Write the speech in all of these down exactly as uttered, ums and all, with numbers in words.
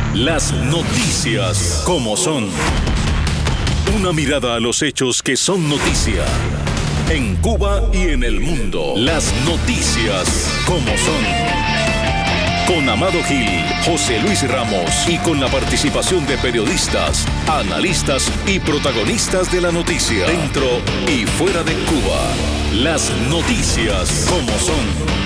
Las noticias como son. Una mirada a los hechos que son noticia. En Cuba y en el mundo. Las noticias como son. Con Amado Gil, José Luis Ramos y con la participación de periodistas, analistas y protagonistas de la noticia. Dentro y fuera de Cuba. Las noticias como son.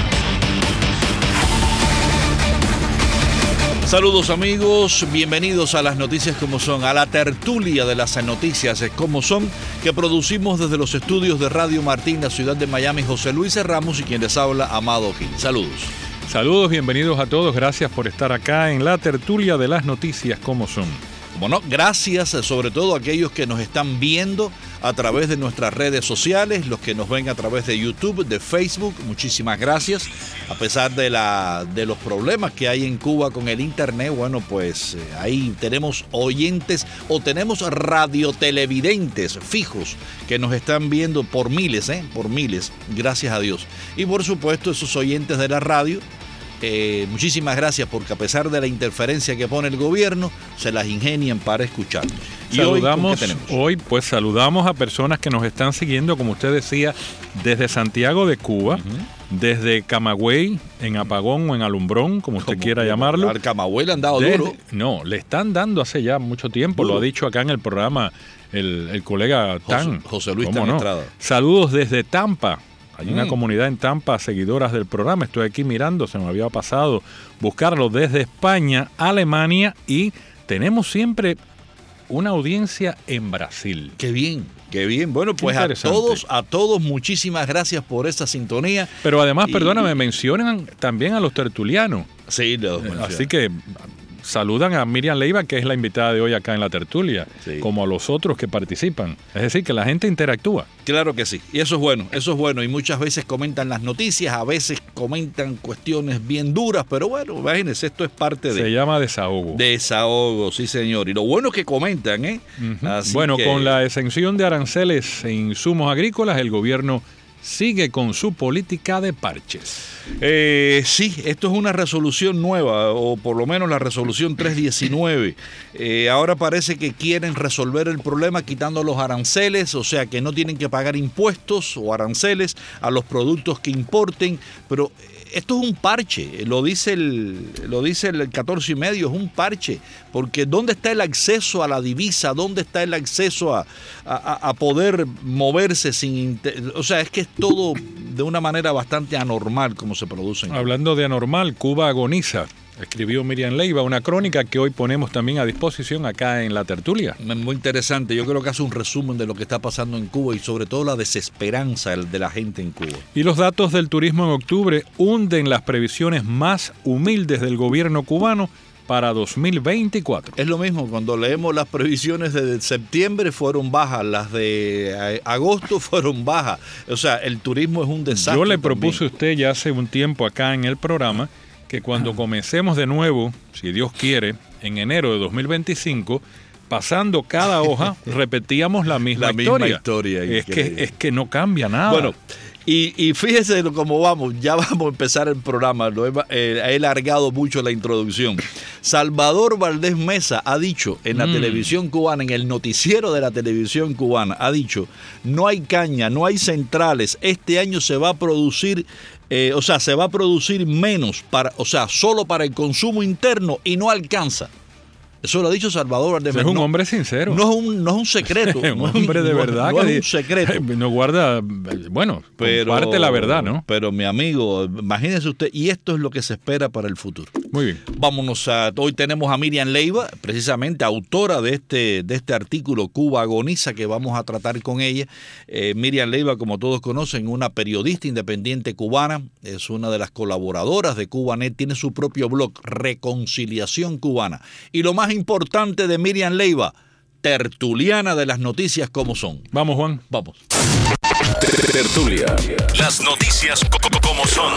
Saludos amigos, bienvenidos a las noticias como son, a la tertulia de las noticias como son, que producimos desde los estudios de Radio Martín, la ciudad de Miami, José Luis Ramos y quien les habla, Amado Gil. Saludos. Saludos, bienvenidos a todos, gracias por estar acá en la tertulia de las noticias como son. Bueno, gracias sobre todo a aquellos que nos están viendo a través de nuestras redes sociales, los que nos ven a través de YouTube, de Facebook, muchísimas gracias. A pesar de, la, de los problemas que hay en Cuba con el internet, bueno, pues eh, ahí tenemos oyentes o tenemos radiotelevidentes fijos que nos están viendo por miles, ¿eh? Por miles, gracias a Dios. Y por supuesto esos oyentes de la radio, Eh, muchísimas gracias porque a pesar de la interferencia que pone el gobierno, se las ingenian para escucharnos. Y saludamos, hoy, hoy pues saludamos a personas que nos están siguiendo, como usted decía, desde Santiago de Cuba, uh-huh. desde Camagüey, en Apagón o en Alumbrón, como usted como quiera llamarlo. Al Camagüey le han dado desde, duro. No, le están dando hace ya mucho tiempo, duro. Lo ha dicho acá en el programa el, el colega Tan. José, José Luis Tan no? Estrada. Saludos desde Tampa. Hay una mm. comunidad en Tampa, seguidoras del programa. Estoy aquí mirando, se me había pasado buscarlo desde España, Alemania y tenemos siempre una audiencia en Brasil. Qué bien, qué bien. Bueno, pues a todos, a todos muchísimas gracias por esta sintonía. Pero además, y, perdóname, mencionan también a los tertulianos. Sí, los mencionan. Así que saludan a Miriam Leiva, que es la invitada de hoy acá en la tertulia, sí. como a los otros que participan. Es decir, que la gente interactúa. Claro que sí, y eso es bueno, eso es bueno. Y muchas veces comentan las noticias, a veces comentan cuestiones bien duras, pero bueno, imagínense, esto es parte de... Se llama desahogo. Desahogo, sí señor. Y lo bueno es que comentan, ¿eh? Uh-huh. Así bueno, que... con la exención de aranceles e insumos agrícolas, el gobierno sigue con su política de parches. Eh, sí, esto es una resolución nueva, o por lo menos la resolución trescientos diecinueve. Eh, ahora parece que quieren resolver el problema quitando los aranceles, o sea que no tienen que pagar impuestos o aranceles a los productos que importen, pero esto es un parche, lo dice el, lo dice el catorce y medio, es un parche, porque ¿dónde está el acceso a la divisa? ¿Dónde está el acceso a, a, a poder moverse sin... O sea, es que es todo de una manera bastante anormal como se produce. Hablando de anormal, Cuba agoniza. Escribió Miriam Leiva una crónica que hoy ponemos también a disposición acá en la tertulia. Muy interesante, yo creo que hace un resumen de lo que está pasando en Cuba y sobre todo la desesperanza de la gente en Cuba. Y los datos del turismo en octubre hunden las previsiones más humildes del gobierno cubano para dos mil veinticuatro. Es lo mismo, cuando leemos las previsiones de septiembre fueron bajas, las de agosto fueron bajas. O sea, el turismo es un desastre. Yo le propuse a usted ya hace un tiempo acá en el programa que cuando comencemos de nuevo, si Dios quiere, en enero de dos mil veinticinco, pasando cada hoja, repetíamos la misma la historia. Misma historia es, que, es que no cambia nada. Bueno, y, y fíjese cómo vamos, ya vamos a empezar el programa, lo he, eh, he largado mucho la introducción. Salvador Valdés Mesa ha dicho en la mm. televisión cubana, en el noticiero de la televisión cubana, ha dicho, no hay caña, no hay centrales, este año se va a producir... Eh, o sea, se va a producir menos, para, o sea, solo para el consumo interno y no alcanza. Eso lo ha dicho Salvador Valdés Mesa. Es un no, hombre sincero. No es un, no es un secreto. un no hombre es, de verdad. No, no que es un secreto. No guarda, bueno, pero, comparte la verdad, ¿no? Pero mi amigo, imagínese usted, y esto es lo que se espera para el futuro. Muy bien. Vámonos a, hoy tenemos a Miriam Leiva, precisamente autora de este, de este artículo Cuba agoniza, que vamos a tratar con ella. Eh, Miriam Leiva, como todos conocen, una periodista independiente cubana, es una de las colaboradoras de Cubanet, tiene su propio blog, Reconciliación Cubana. Y lo más importante de Miriam Leiva, tertuliana de las noticias como son. Vamos, Juan. Vamos. Tertulia. Las noticias como son.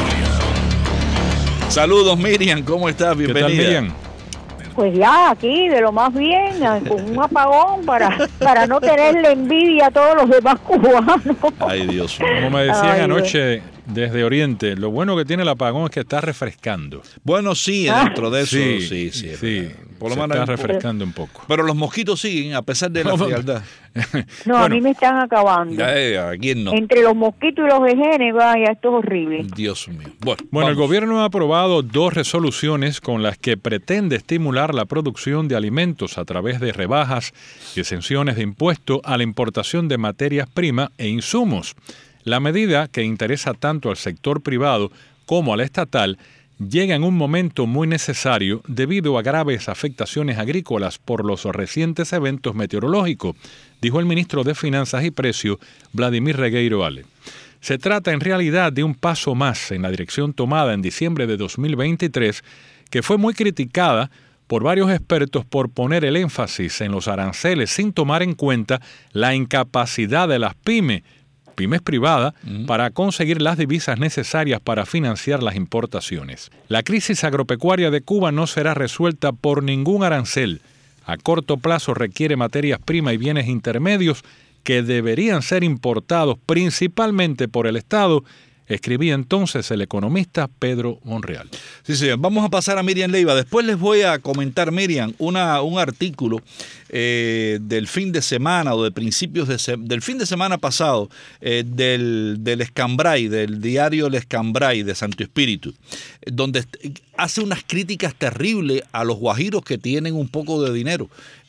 Saludos, Miriam, ¿cómo estás? Bienvenida. ¿Qué tal, Miriam? Pues ya aquí, de lo más bien, con un apagón para, para no tenerle envidia a todos los demás cubanos. Ay, Dios mío. Como me decían Ay, anoche, desde Oriente. Lo bueno que tiene el apagón es que está refrescando. Bueno, sí, dentro de eso, sí, sí. sí, sí por lo se menos está refrescando un poco. Pero los mosquitos siguen, a pesar de la frialdad. No, bueno, a mí me están acabando. Eh, ¿a quién no? Entre los mosquitos y los genes, vaya, esto es horrible. Dios mío. Bueno, bueno el vamos. gobierno ha aprobado dos resoluciones con las que pretende estimular la producción de alimentos a través de rebajas y exenciones de impuesto a la importación de materias primas e insumos. La medida, que interesa tanto al sector privado como al estatal, llega en un momento muy necesario debido a graves afectaciones agrícolas por los recientes eventos meteorológicos, dijo el ministro de Finanzas y Precios, Vladimir Regueiro Ale. Se trata en realidad de un paso más en la dirección tomada en diciembre de dos mil veintitrés, que fue muy criticada por varios expertos por poner el énfasis en los aranceles sin tomar en cuenta la incapacidad de las pymes, pymes privadas, uh-huh. para conseguir las divisas necesarias para financiar las importaciones. La crisis agropecuaria de Cuba no será resuelta por ningún arancel. A corto plazo requiere materias primas y bienes intermedios que deberían ser importados principalmente por el Estado, escribía entonces el economista Pedro Monreal. Sí, sí, vamos a pasar a Miriam Leiva. Después les voy a comentar, Miriam, una, un artículo eh, del fin de semana o de principios de se, del fin de semana pasado eh, del, del Escambray, del diario El Escambray de Santo Espíritu, donde hace unas críticas terribles a los guajiros que tienen un poco de dinero.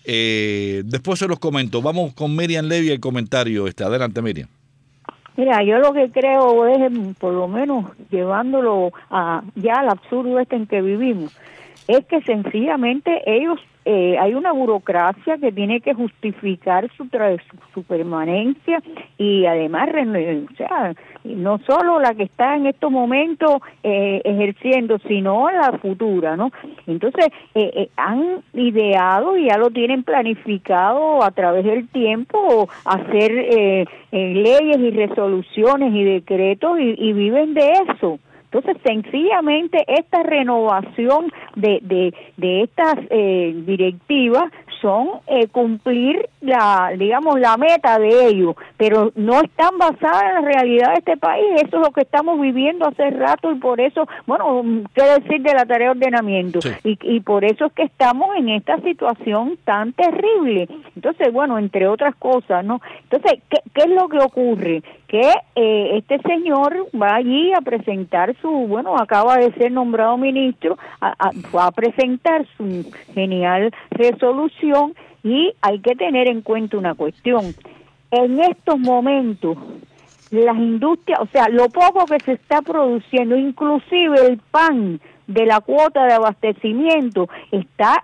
Eh, después se los comento. Vamos con Miriam Levy el comentario. Este. Adelante, Miriam. Mira, yo lo que creo es, por lo menos llevándolo a ya al absurdo este en que vivimos, es que sencillamente ellos, eh, hay una burocracia que tiene que justificar su, tra- su, su permanencia y además, o sea, no solo la que está en estos momentos eh, ejerciendo, sino la futura, ¿no? Entonces, eh, eh, han ideado y ya lo tienen planificado a través del tiempo hacer eh, eh, leyes y resoluciones y decretos y, y viven de eso. Entonces, sencillamente, esta renovación de, de, de estas eh, directivas son eh, cumplir la, digamos, la meta de ellos, pero no están basadas en la realidad de este país. Eso es lo que estamos viviendo hace rato y por eso, bueno, qué decir de la tarea de ordenamiento. Sí. Y, y por eso es que estamos en esta situación tan terrible. Entonces, bueno, entre otras cosas, ¿no? Entonces, ¿qué, qué es lo que ocurre? Que eh, este señor va allí a presentar su, bueno, acaba de ser nombrado ministro, a, a, va a presentar su genial resolución y hay que tener en cuenta una cuestión. En estos momentos, las industrias, o sea, lo poco que se está produciendo, inclusive el pan de la cuota de abastecimiento, está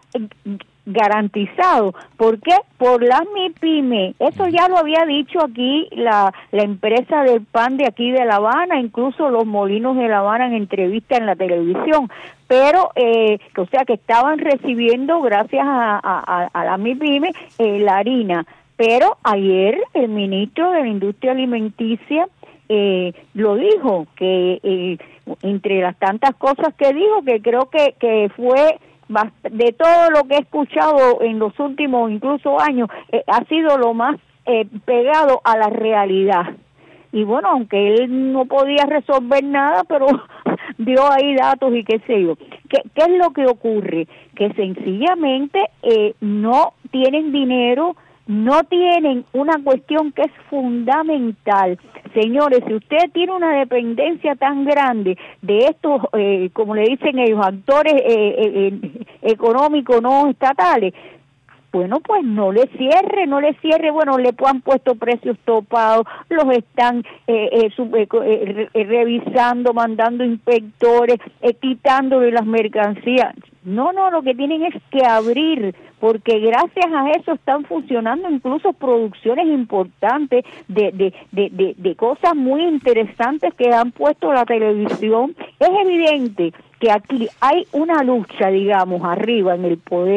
garantizado. ¿Por qué? Por las MIPYME. Eso ya lo había dicho aquí la, la empresa del pan de aquí de La Habana, incluso los molinos de La Habana en entrevista en la televisión. Pero, eh, o sea, que estaban recibiendo, gracias a, a, a la MIPYME, eh, la harina. Pero ayer el ministro de la Industria Alimenticia eh, lo dijo, que eh, entre las tantas cosas que dijo, que creo que, que fue de todo lo que he escuchado en los últimos incluso años, eh, ha sido lo más eh, pegado a la realidad. Y bueno, aunque él no podía resolver nada, pero dio ahí datos y qué sé yo. ¿Qué, qué es lo que ocurre? Que sencillamente eh, no tienen dinero, no tienen una cuestión que es fundamental. Señores, si usted tiene una dependencia tan grande de estos, eh, como le dicen ellos, actores eh, eh, económicos no estatales, bueno, pues no le cierre, no le cierre, bueno, le han puesto precios topados, los están eh, eh, sub, eh, eh, revisando, mandando inspectores, eh, quitándole las mercancías. No, no, lo que tienen es que abrir, porque gracias a eso están funcionando incluso producciones importantes de, de, de, de, de cosas muy interesantes que han puesto la televisión. Es evidente que aquí hay una lucha, digamos, arriba en el poder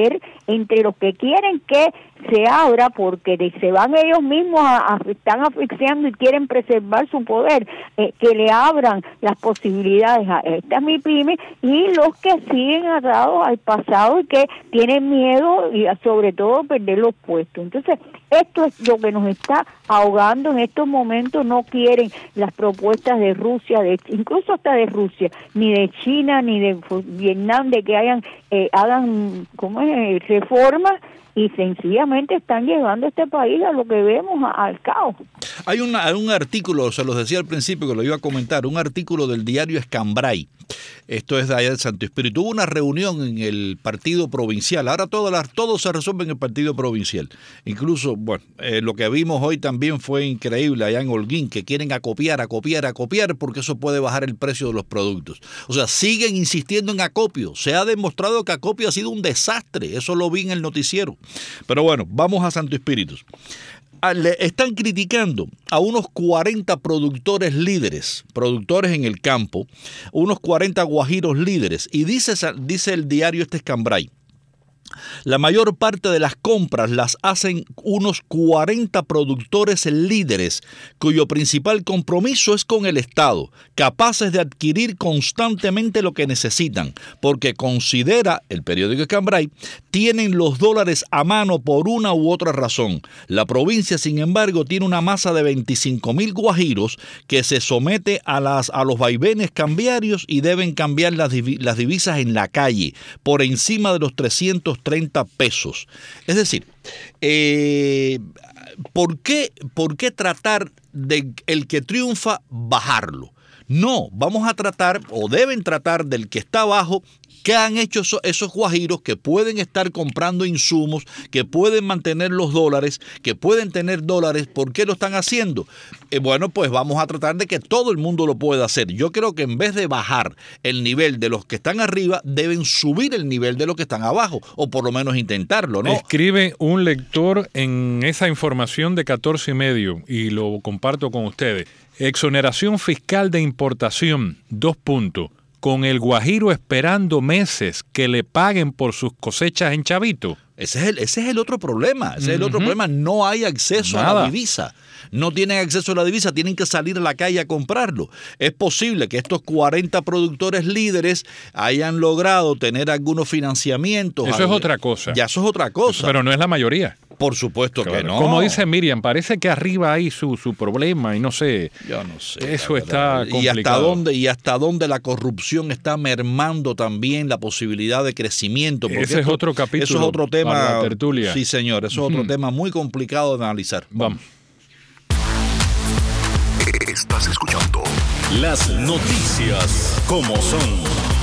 entre los que quieren que se abra porque de, se van ellos mismos a, a, están asfixiando y quieren preservar su poder, eh, que le abran las posibilidades a esta MIPYME, y los que siguen atados al pasado y que tienen miedo y sobre todo perder los puestos. Entonces esto es lo que nos está ahogando en estos momentos. No quieren las propuestas de Rusia, de incluso hasta de Rusia, ni de China, ni de Vietnam, de que hayan eh, hagan ¿cómo es? reformas, y sencillamente están llevando a este país a lo que vemos, a, al caos. Hay una, un artículo, se los decía al principio que lo iba a comentar, un artículo del diario Escambray. Esto es de allá de Santo Espíritu. Hubo una reunión en el partido provincial. Ahora todo, la, todo se resuelve en el partido provincial. Incluso, bueno, eh, lo que vimos hoy también fue increíble allá en Holguín, que quieren acopiar, acopiar, acopiar, porque eso puede bajar el precio de los productos. O sea, siguen insistiendo en acopio. Se ha demostrado que acopio ha sido un desastre. Eso lo vi en el noticiero. Pero bueno, vamos a Santo Espíritu. Le están criticando a unos cuarenta productores líderes, productores en el campo, unos cuarenta guajiros líderes, y dice, dice el diario este Escambray, la mayor parte de las compras las hacen unos cuarenta productores líderes, cuyo principal compromiso es con el Estado, capaces de adquirir constantemente lo que necesitan, porque considera, el periódico Escambray, tienen los dólares a mano por una u otra razón. La provincia, sin embargo, tiene una masa de veinticinco mil guajiros que se somete a, las, a los vaivenes cambiarios y deben cambiar las, div- las divisas en la calle, por encima de los trescientos treinta pesos. Es decir, eh, ¿por qué, por qué tratar de el que triunfa bajarlo? No, vamos a tratar, o deben tratar, del que está abajo. ¿Qué han hecho esos, esos guajiros que pueden estar comprando insumos, que pueden mantener los dólares, que pueden tener dólares? ¿Por qué lo están haciendo? Eh, bueno, pues vamos a tratar de que todo el mundo lo pueda hacer. Yo creo que en vez de bajar el nivel de los que están arriba, deben subir el nivel de los que están abajo, o por lo menos intentarlo, ¿no? Escribe un lector en esa información de catorce y medio, y lo comparto con ustedes. Exoneración fiscal de importación, dos puntos. Con el guajiro esperando meses que le paguen por sus cosechas en chavito. Ese es el, ese es el otro problema. Ese uh-huh. es el otro problema. No hay acceso Nada. a la divisa. No tienen acceso a la divisa, tienen que salir a la calle a comprarlo. Es posible que estos cuarenta productores líderes hayan logrado tener algunos financiamientos. Eso es otra cosa. Ya eso es otra cosa. Pero no es la mayoría. Por supuesto claro. que no. Como dice Miriam, parece que arriba hay su, su problema y no sé. Yo no sé. Eso está complicado. Y hasta dónde, y hasta dónde la corrupción está mermando también la posibilidad de crecimiento. Ese esto, es otro capítulo. Eso es otro tema. Para la tertulia. Sí, señor. Eso es otro uh-huh. tema muy complicado de analizar. Vamos. Estás escuchando las noticias como son.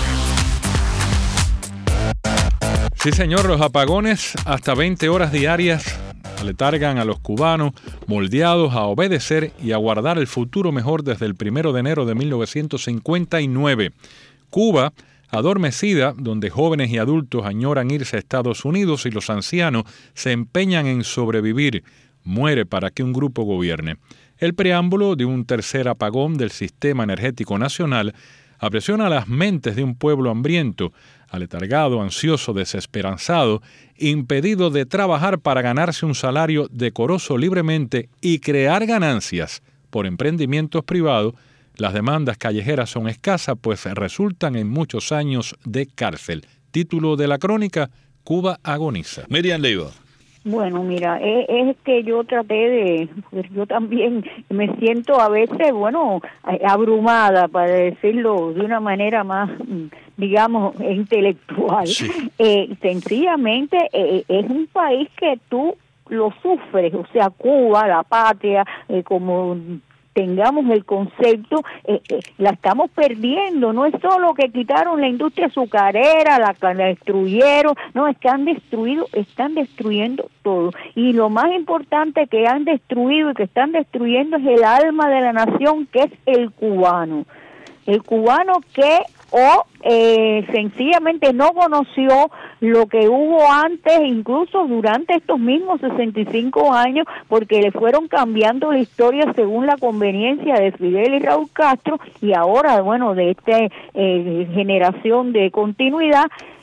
Sí, señor, los apagones hasta veinte horas diarias aletargan a los cubanos moldeados a obedecer y a guardar el futuro mejor desde el primero de enero de mil novecientos cincuenta y nueve. Cuba, adormecida, donde jóvenes y adultos añoran irse a Estados Unidos y los ancianos se empeñan en sobrevivir, muere para que un grupo gobierne. El preámbulo de un tercer apagón del sistema energético nacional apresiona las mentes de un pueblo hambriento, aletargado, ansioso, desesperanzado, impedido de trabajar para ganarse un salario decoroso libremente y crear ganancias por emprendimientos privados. Las demandas callejeras son escasas, pues resultan en muchos años de cárcel. Título de la crónica: Cuba agoniza. Miriam Leiva. Bueno, mira, es, es que yo traté de, pues yo también me siento a veces, bueno, abrumada, para decirlo de una manera más, digamos, intelectual. Sí. Eh, sencillamente eh, es un país que tú lo sufres, o sea, Cuba, la patria, eh, como tengamos el concepto, eh, eh, la estamos perdiendo. No es solo que quitaron la industria azucarera, la, la destruyeron, no, es que han destruido, están destruyendo todo. Y lo más importante que han destruido y que están destruyendo es el alma de la nación, que es el cubano. El cubano que o eh, sencillamente no conoció lo que hubo antes, incluso durante estos mismos sesenta y cinco años, porque le fueron cambiando la historia según la conveniencia de Fidel y Raúl Castro, y ahora, bueno, de esta eh, generación de continuidad,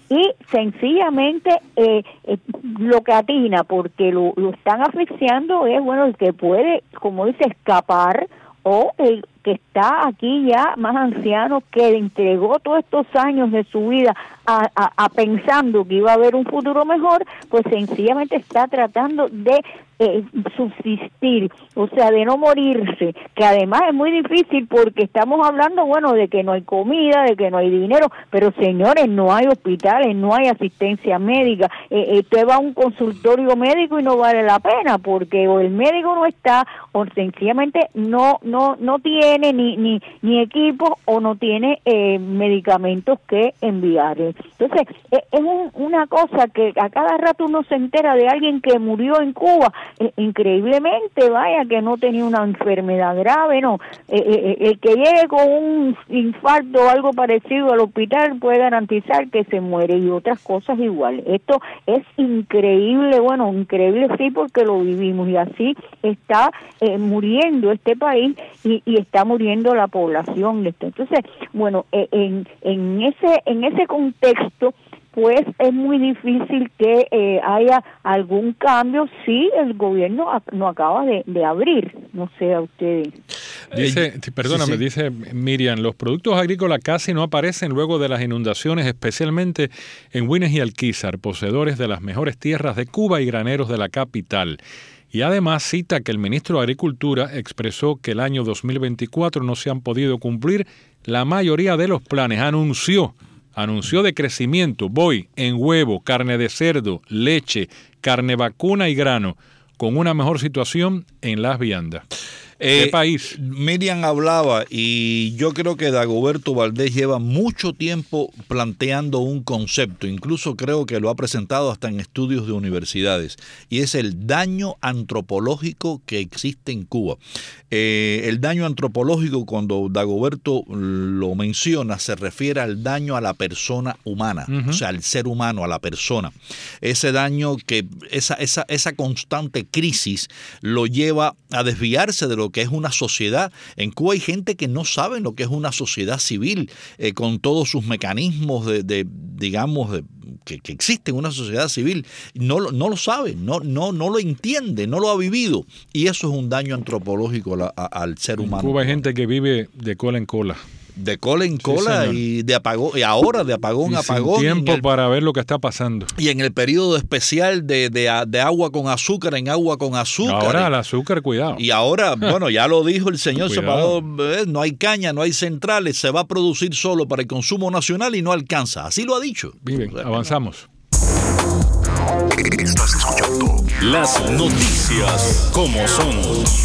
y sencillamente eh, eh, lo que atina, porque lo, lo están asfixiando, es bueno el que puede, como dice, escapar, o el que está aquí ya más anciano, que entregó todos estos años de su vida a, a, a pensando que iba a haber un futuro mejor, pues sencillamente está tratando de eh, subsistir, o sea, de no morirse, que además es muy difícil porque estamos hablando, bueno, de que no hay comida, de que no hay dinero, pero señores, no hay hospitales, no hay asistencia médica, eh, eh, usted va a un consultorio médico y no vale la pena porque o el médico no está o sencillamente no no no tiene ni ni ni equipo o no tiene eh, medicamentos que enviar. Entonces, eh, es un, una cosa que a cada rato uno se entera de alguien que murió en Cuba, eh, increíblemente, vaya, que no tenía una enfermedad grave, no, eh, eh, el que llegue con un infarto o algo parecido al hospital puede garantizar que se muere, y otras cosas igual. Esto es increíble, bueno, increíble sí, porque lo vivimos, y así está eh, muriendo este país y, y está muriendo la población. Entonces, bueno, eh, en, en ese en ese contexto, pues es muy difícil que eh, haya algún cambio si el gobierno no acaba de, de abrir. No sé a ustedes. Dice, perdóname, sí, sí. dice Miriam, los productos agrícolas casi no aparecen luego de las inundaciones, especialmente en Güines y Alquizar, poseedores de las mejores tierras de Cuba y graneros de la capital. Y además cita que el ministro de Agricultura expresó que el año dos mil veinticuatro no se han podido cumplir la mayoría de los planes. Anunció, anunció de crecimiento, voy en huevo, carne de cerdo, leche, carne vacuna y grano, con una mejor situación en las viandas. ¿Qué Eh, país? Miriam hablaba, y yo creo que Dagoberto Valdés lleva mucho tiempo planteando un concepto, incluso creo que lo ha presentado hasta en estudios de universidades, y es el daño antropológico que existe en Cuba. Eh, el daño antropológico, cuando Dagoberto lo menciona, se refiere al daño a la persona humana, uh-huh. o sea, al ser humano, a la persona. Ese daño que, esa, esa, esa constante crisis lo lleva a desviarse de lo que es una sociedad. En Cuba hay gente que no sabe lo que es una sociedad civil, eh, con todos sus mecanismos de, de digamos, de, que, que existe una sociedad civil. No, no lo sabe, no, no, no lo entiende, no lo ha vivido. Y eso es un daño antropológico a la, a, al ser humano. En Cuba hay gente que vive de cola en cola. De cola en cola, sí, y de apagón, y ahora de apagón y a apagón. Sin tiempo el, para ver lo que está pasando. Y en el periodo especial de, de, de agua con azúcar, en agua con azúcar. Ahora el azúcar, cuidado. Y ahora, bueno, ya lo dijo el señor Salvador, eh, no hay caña, no hay centrales, se va a producir solo para el consumo nacional y no alcanza. Así lo ha dicho. Bien, avanzamos. Estás escuchando las noticias como son.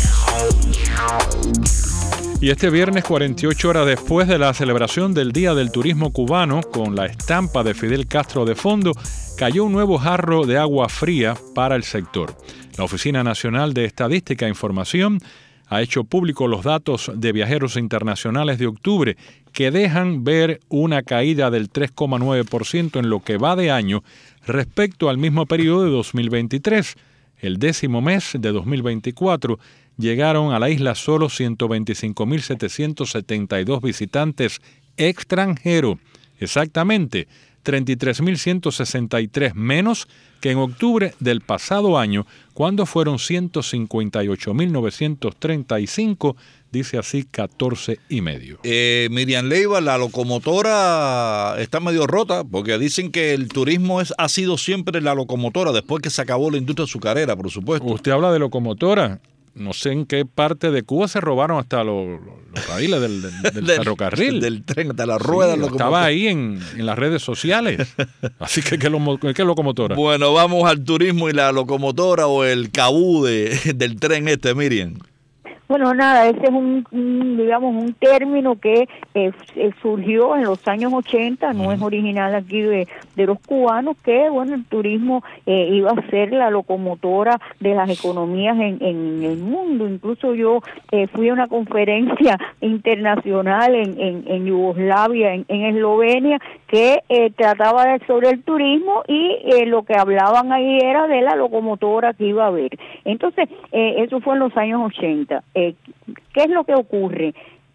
Y este viernes, cuarenta y ocho horas después de la celebración del Día del Turismo Cubano, con la estampa de Fidel Castro de fondo, cayó un nuevo jarro de agua fría para el sector. La Oficina Nacional de Estadística e Información ha hecho público los datos de viajeros internacionales de octubre, que dejan ver una caída del tres coma nueve por ciento en lo que va de año respecto al mismo periodo de dos mil veintitrés. El décimo mes de dos mil veinticuatro llegaron a la isla solo ciento veinticinco mil setecientos setenta y dos visitantes extranjeros, exactamente treinta y tres mil ciento sesenta y tres menos que en octubre del pasado año, cuando fueron ciento cincuenta y ocho mil novecientos treinta y cinco, dice así catorce y medio. Eh, Miriam Leiva, la locomotora está medio rota, porque dicen que el turismo es, ha sido siempre la locomotora, después que se acabó la industria azucarera, por supuesto. Usted habla de locomotora. No sé en qué parte de Cuba se robaron hasta los, los raíles del, del, del, del ferrocarril. Del tren, de la rueda. Sí, estaba ahí en, en las redes sociales. Así que, ¿qué, lo, qué locomotora? Bueno, vamos al turismo y la locomotora o el cabú de, del tren este, Miriam. Bueno, nada, ese es un, un digamos, un término que eh, surgió en los años ochenta, no es original aquí de, de los cubanos, que, bueno, el turismo eh, iba a ser la locomotora de las economías en, en el mundo. Incluso yo eh, fui a una conferencia internacional en, en, en Yugoslavia, en, en Eslovenia, que eh, trataba de, sobre el turismo, y eh, lo que hablaban ahí era de la locomotora que iba a haber. Entonces, eh, eso fue en los años ochenta. Eh, ¿Qué es lo que ocurre?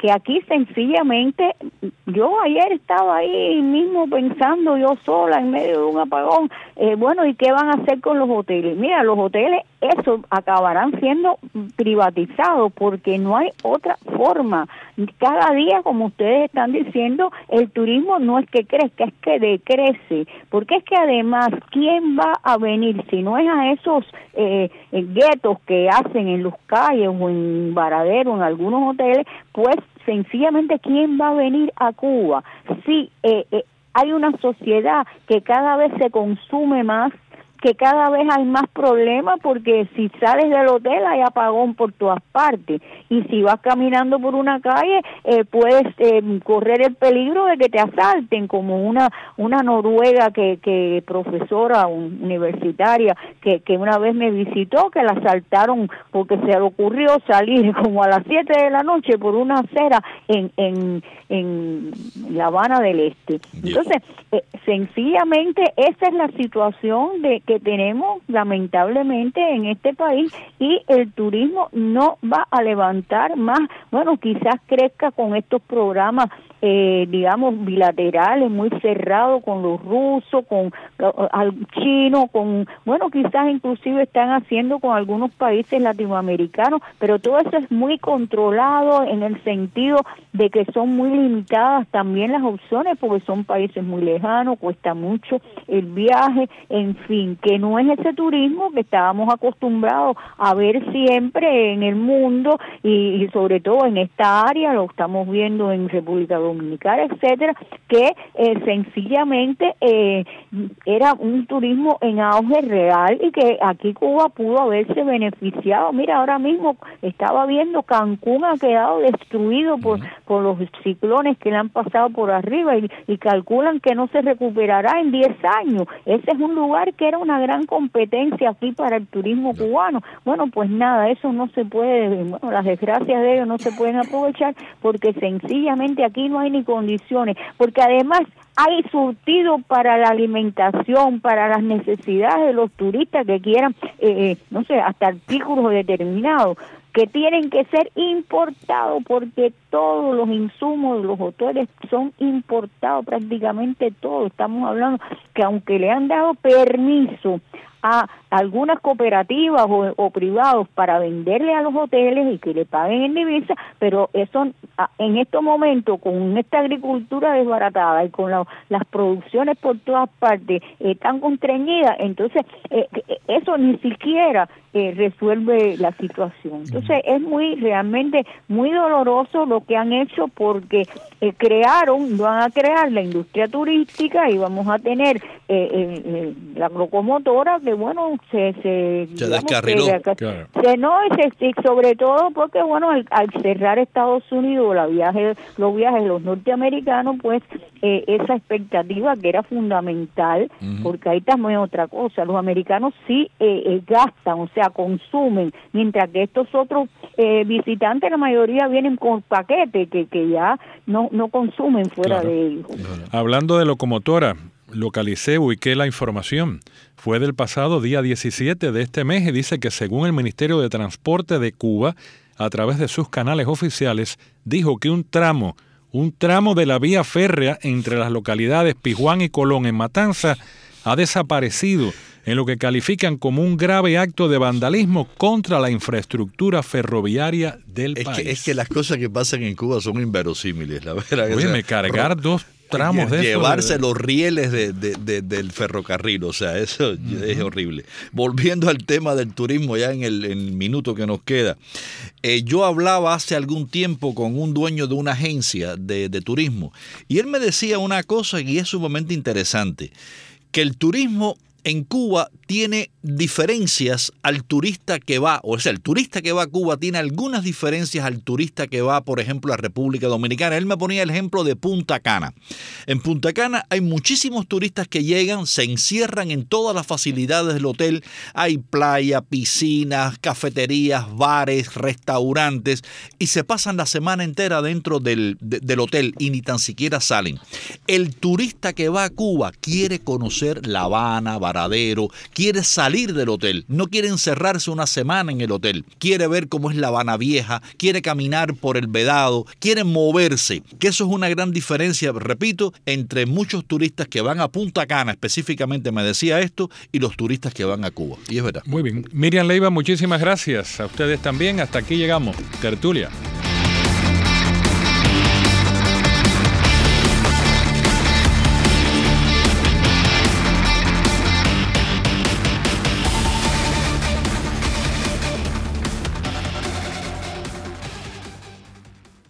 que aquí sencillamente, yo ayer estaba ahí mismo pensando yo sola en medio de un apagón, eh, bueno, ¿y qué van a hacer con los hoteles? Mira, los hoteles, eso acabarán siendo privatizados porque no hay otra forma. Cada día, como ustedes están diciendo, el turismo no es que crezca, es que decrece, porque es que además, ¿quién va a venir si no es a esos eh, guetos que hacen en los calles o en Varadero, en algunos hoteles? Pues sencillamente, ¿quién va a venir a Cuba? Sí, eh, eh, hay una sociedad que cada vez se consume más, que cada vez hay más problemas, porque si sales del hotel hay apagón por todas partes, y si vas caminando por una calle eh, puedes eh, correr el peligro de que te asalten, como una una noruega que, que profesora universitaria que, que una vez me visitó, que la asaltaron porque se le ocurrió salir como a las siete de la noche por una acera en, en, en La Habana del Este. Entonces, eh, sencillamente esa es la situación de que que tenemos lamentablemente en este país, y el turismo no va a levantar más. Bueno, quizás crezca con estos programas eh, digamos bilaterales muy cerrados con los rusos, con al chino, con bueno, quizás inclusive están haciendo con algunos países latinoamericanos, pero todo eso es muy controlado en el sentido de que son muy limitadas también las opciones, porque son países muy lejanos, cuesta mucho el viaje, en fin, que no es ese turismo que estábamos acostumbrados a ver siempre en el mundo, y, y sobre todo en esta área, lo estamos viendo en República Dominicana, etcétera, que eh, sencillamente eh, era un turismo en auge real, y que aquí Cuba pudo haberse beneficiado. Mira, ahora mismo estaba viendo, Cancún ha quedado destruido por, por los ciclones que le han pasado por arriba, y, y calculan que no se recuperará en diez años. Ese es un lugar que era una gran competencia aquí para el turismo cubano. Bueno, pues nada, eso no se puede, bueno, las desgracias de ellos no se pueden aprovechar, porque sencillamente aquí no hay ni condiciones, porque además hay surtido para la alimentación, para las necesidades de los turistas que quieran, eh, no sé, hasta artículos determinados, que tienen que ser importados, porque todos los insumos de los hoteles son importados, prácticamente todo. Estamos hablando que aunque le han dado permiso a algunas cooperativas o, o privados para venderle a los hoteles y que le paguen en divisa, pero eso en estos momentos, con esta agricultura desbaratada y con la, las producciones por todas partes eh, tan constreñidas, entonces eh, eso ni siquiera eh, resuelve la situación. Entonces es muy, realmente muy doloroso lo que han hecho, porque eh, crearon, van a crear la industria turística, y vamos a tener eh, eh, la locomotora que bueno, se se, se descarriló. Que, claro. se, no, se, sobre todo porque bueno, al, al cerrar Estados Unidos la viaje, los viajes de los norteamericanos, pues eh, esa expectativa que era fundamental, uh-huh. porque ahí también otra cosa, los americanos sí eh, eh, gastan, o sea, consumen, mientras que estos otros eh, visitantes, la mayoría vienen con paquetes que, que ya no, no consumen fuera claro. de ellos. Hablando de locomotora, localicé, ubiqué la información. Fue del pasado día diecisiete de este mes, y dice que según el Ministerio de Transporte de Cuba, a través de sus canales oficiales, dijo que un tramo, un tramo de la vía férrea entre las localidades Pijuán y Colón en Matanza ha desaparecido, en lo que califican como un grave acto de vandalismo contra la infraestructura ferroviaria del es país. Que, es que las cosas que pasan en Cuba son inverosímiles, la verdad. Oye, me cargar dos tramos de llevarse eso, los rieles de, de, de, del ferrocarril, o sea, eso uh-huh. es horrible. Volviendo al tema del turismo, ya en el, en el minuto que nos queda, eh, yo hablaba hace algún tiempo con un dueño de una agencia de, de turismo, y él me decía una cosa y es sumamente interesante, que el turismo en Cuba tiene diferencias al turista que va, o sea, el turista que va a Cuba tiene algunas diferencias al turista que va, por ejemplo, a República Dominicana. Él me ponía el ejemplo de Punta Cana. En Punta Cana hay muchísimos turistas que llegan, se encierran en todas las facilidades del hotel. Hay playa, piscinas, cafeterías, bares, restaurantes, y se pasan la semana entera dentro del, de, del hotel y ni tan siquiera salen. El turista que va a Cuba quiere conocer La Habana, Varadero, quiere salir del hotel, no quiere encerrarse una semana en el hotel, quiere ver cómo es La Habana Vieja, quiere caminar por el Vedado, quiere moverse, que eso es una gran diferencia, repito, entre muchos turistas que van a Punta Cana, específicamente me decía esto, y los turistas que van a Cuba. Y es verdad. Muy bien. Miriam Leiva, muchísimas gracias. A ustedes también. Hasta aquí llegamos. Tertulia.